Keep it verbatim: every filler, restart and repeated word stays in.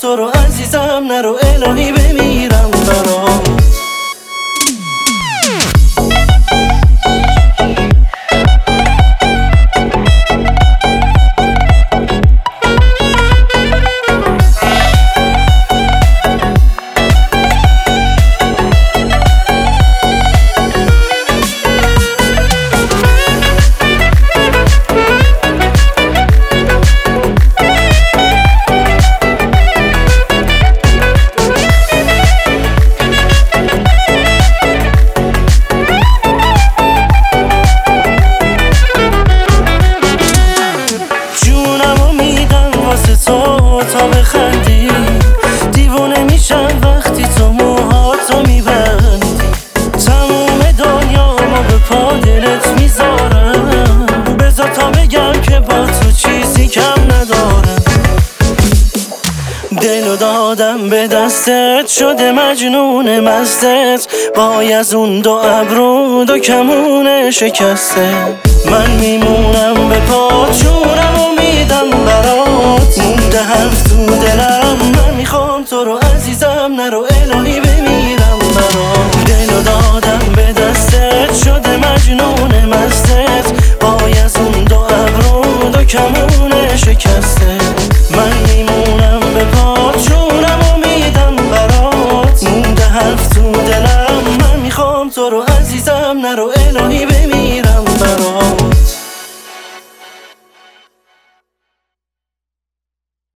تو رو عزیزم، نرو الهی بمیرم برات. تا بخندی دیوونه میشم وقتی تو موهاتو میبندی. تموم دنیامو به پا دلت میذارم، بذار تا بگم که با تو چیزی کم ندارم. دلو دادم به دستت، شده مجنون مستت، وای از اون دو ابرو دو کمون شکسته. من میمونم به پات، جونم و میدم برات، مونده حرف تو دلم، من میخوام تو رو عزیزم، نرو الهی بمیرم برات. دلو دادم به دستت، شده مجنون مستت، وای از اون دو ابرو دو کمون شکسته.